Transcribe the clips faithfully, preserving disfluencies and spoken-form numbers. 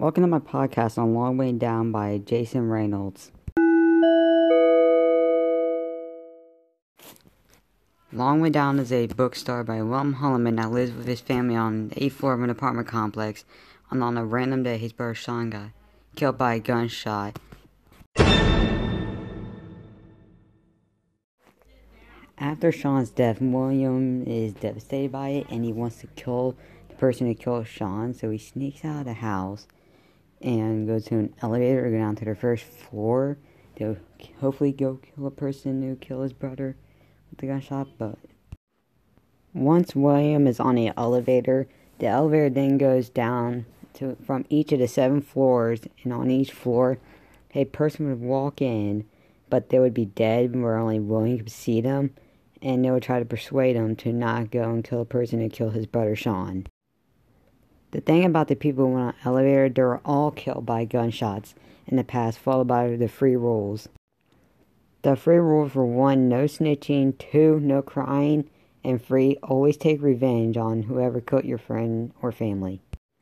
Welcome to my podcast on Long Way Down by Jason Reynolds. Long Way Down is a book starred by William Holloman that lives with his family on the eighth floor of an apartment complex, and on a random day his brother Sean got killed by a gunshot. After Sean's death, William is devastated by it, and he wants to kill the person who killed Sean, so he sneaks out of the house and goes to an elevator, go down to the first floor to hopefully go kill a person who killed his brother with the gunshot. But once William is on the elevator, the elevator then goes down to from each of the seven floors, and on each floor, a person would walk in, but they would be dead where only William could see them, and they would try to persuade him to not go and kill a person who killed his brother Sean. The thing about the people who went on the elevator, they were all killed by gunshots in the past, followed by the three rules. The three rules were one, no snitching, two, no crying, and three, always take revenge on whoever killed your friend or family.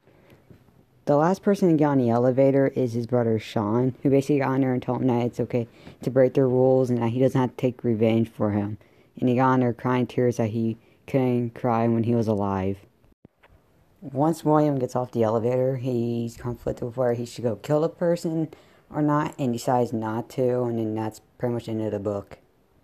The last person to get on the elevator is his brother Sean, who basically got on there and told him that it's okay to break the rules and that he doesn't have to take revenge for him. And he got on there crying tears that he couldn't cry when he was alive. Once William gets off the elevator, he's conflicted with whether he should go kill the person or not, and decides not to, and then that's pretty much the end of the book.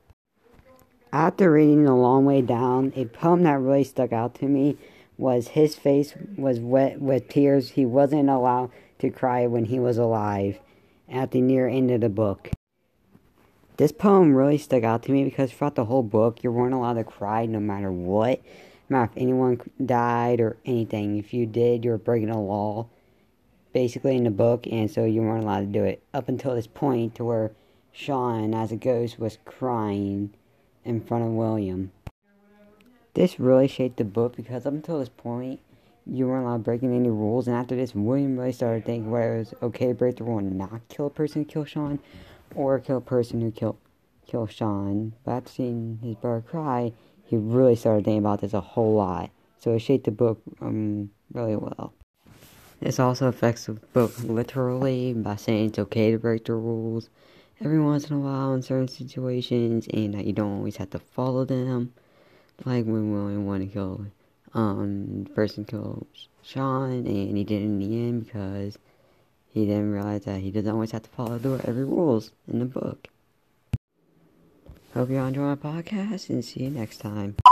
After reading The Long Way Down, a poem that really stuck out to me was his face was wet with tears. He wasn't allowed to cry when he was alive at the near end of the book. This poem really stuck out to me because throughout the whole book, you weren't allowed to cry no matter what. No matter if anyone died or anything. If you did, you were breaking a law, basically, in the book, and so you weren't allowed to do it. Up until this point to where Sean, as a ghost, was crying in front of William. This really shaped the book because up until this point, you weren't allowed breaking any rules, and after this, William really started thinking whether it was okay to break the rule and not kill a person who killed Sean, or kill a person who killed, killed Sean. But after seeing his brother cry, he really started thinking about this a whole lot. So it shaped the book um, really well. This also affects the book literally by saying it's okay to break the rules every once in a while in certain situations, and that you don't always have to follow them. Like when William wanted to kill um, the person killed Sean, and he did in the end because he didn't realize that he doesn't always have to follow the every rules in the book. Hope you all enjoy my podcast, and see you next time.